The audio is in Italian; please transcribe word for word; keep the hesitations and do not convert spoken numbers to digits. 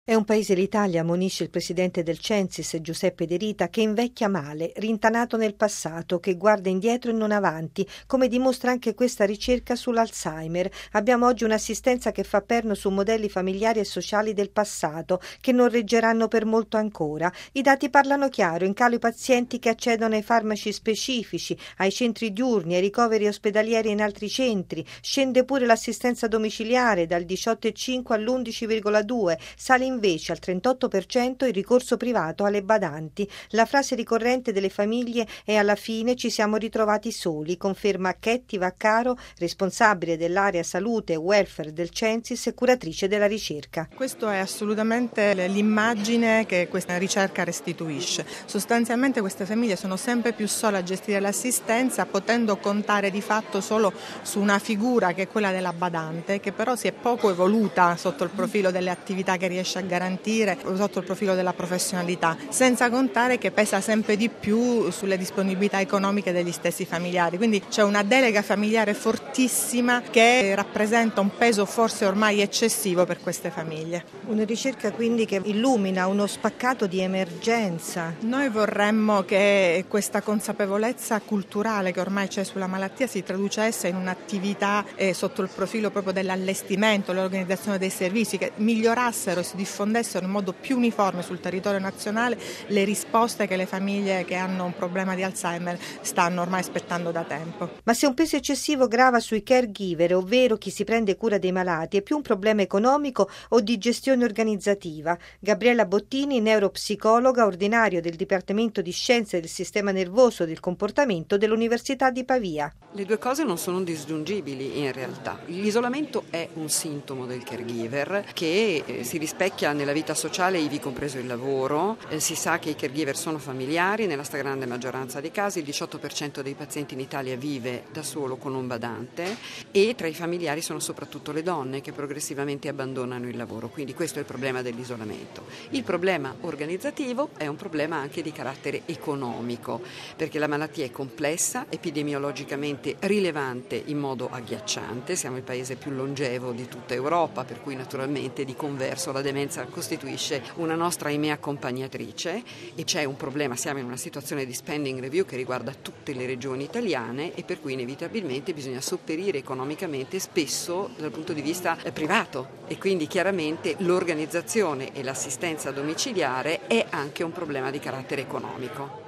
È un paese l'Italia, ammonisce il presidente del Censis Giuseppe De Rita, che invecchia male, rintanato nel passato, che guarda indietro e non avanti, come dimostra anche questa ricerca sull'Alzheimer. Abbiamo oggi un'assistenza che fa perno su modelli familiari e sociali del passato, che non reggeranno per molto ancora. I dati parlano chiaro: in calo i pazienti che accedono ai farmaci specifici, ai centri diurni, ai ricoveri ospedalieri in altri centri. Scende pure l'assistenza domiciliare dal diciotto virgola cinque all'undici virgola due, sale invece al trentotto per cento il ricorso privato alle badanti. La frase ricorrente delle famiglie è: alla fine ci siamo ritrovati soli, conferma Chetti Vaccaro, responsabile dell'area salute e welfare del Censis e curatrice della ricerca. Questo è assolutamente l'immagine che questa ricerca restituisce. Sostanzialmente queste famiglie sono sempre più sole a gestire l'assistenza, potendo contare di fatto solo su una figura che è quella della badante, che però si è poco evoluta sotto il profilo delle attività che riesce a garantire, sotto il profilo della professionalità, senza contare che pesa sempre di più sulle disponibilità economiche degli stessi familiari. Quindi c'è una delega familiare fortissima che rappresenta un peso forse ormai eccessivo per queste famiglie. Una ricerca quindi che illumina uno spaccato di emergenza. Noi vorremmo che questa consapevolezza culturale che ormai c'è sulla malattia si traducesse in un'attività eh, sotto il profilo proprio dell'allestimento, l'organizzazione dei servizi, che migliorassero e si diffondessero in modo più uniforme sul territorio nazionale le risposte che le famiglie che hanno un problema di Alzheimer stanno ormai aspettando da tempo. Ma se un peso eccessivo grava sui caregiver, ovvero chi si prende cura dei malati, è più un problema economico o di gestione organizzativa? Gabriella Bottini, neuropsicologa, ordinario del Dipartimento di Scienze del Sistema Nervoso e del Comportamento dell'Università di Pavia. Le due cose non sono disgiungibili in realtà. L'isolamento è un sintomo del caregiver che eh, si rispecchia nella vita sociale, ivi compreso il lavoro. Eh, si sa che i caregiver sono familiari, nella stragrande maggioranza dei casi il diciotto per cento dei pazienti in Italia vive da solo con un badante, e tra i familiari sono soprattutto le donne che progressivamente abbandonano il lavoro, quindi questo è il problema dell'isolamento. Il problema organizzativo è un problema anche di carattere economico, perché la malattia è complessa, epidemiologicamente rilevante in modo agghiacciante. Siamo il paese più longevo di tutta Europa, per cui naturalmente di converso la demenza costituisce una nostra ahimè accompagnatrice, e c'è un problema, siamo in una situazione di spending review che riguarda tutte le regioni italiane, e per cui inevitabilmente bisogna sopperire economicamente, spesso dal punto di vista eh, privato, e quindi chiaramente l'organizzazione e l'assistenza domiciliare è anche un problema di carattere economico.